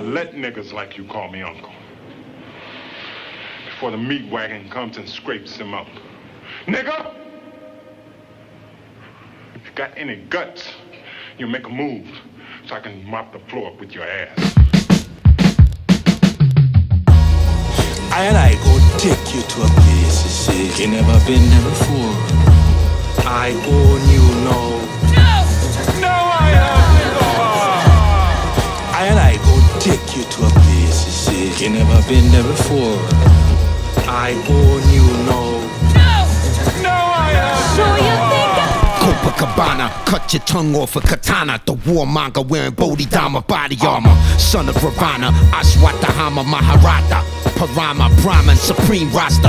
let niggas like you call me uncle. Before the meat wagon comes and scrapes him up. Nigga! If you got any guts, you make a move so I can mop the floor up with your ass. I go take you to a place you say you never been there before. I own you now. No, I haven't. I go take you to a place you say you never been there before. I own you now. No, I haven't. So you think Copacabana, cut your tongue off a katana. The warmonger wearing Bodhidharma body armor. Son of Ravana, Ashwatthama Maharata. Parama, Brahman, Supreme Rasta.